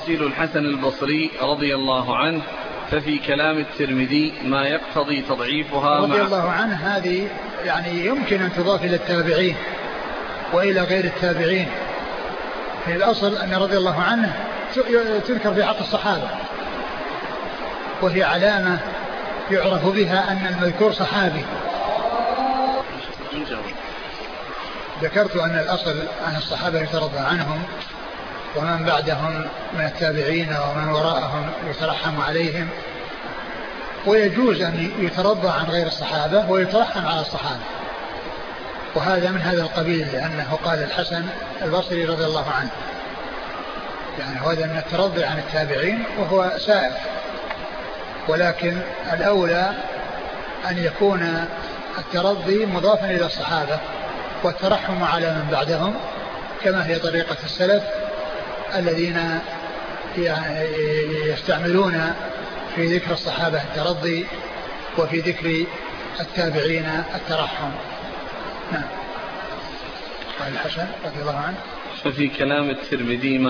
تفسير الحسن البصري رضي الله عنه، ففي كلام الترمذي ما يقتضي تضعيفها رضي الله عنه هذه يعني يمكن أن تضاف إلى التابعين وإلى غير التابعين. في الأصل أن رضي الله عنه تذكر في حق الصحابة، وهي علامة يعرف بها أن المذكور صحابي. ذكرت أن الأصل أن الصحابة يترضى عنهم، ومن بعدهم من التابعين ومن وراءهم يترحم عليهم، ويجوز أن يترضى عن غير الصحابة ويترحم على الصحابة، وهذا من هذا القبيل، لأنه قال الحسن البصري رضي الله عنه، يعني هذا من الترضي عن التابعين وهو سائر، ولكن الأولى أن يكون الترضي مضافا إلى الصحابة والترحم على من بعدهم، كما هي طريقة السلف الذين يستعملون في ذكر الصحابة الترضي وفي ذكر التابعين الترحم. نعم. قال الحسن رضي الله عنه ففي كلام الترمذي